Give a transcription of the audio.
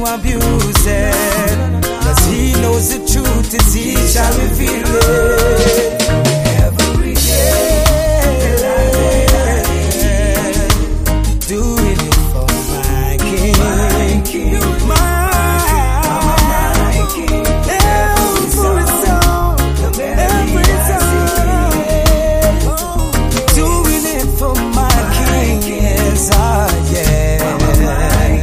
abuse it. 'Cause he knows the truth is he shall reveal it.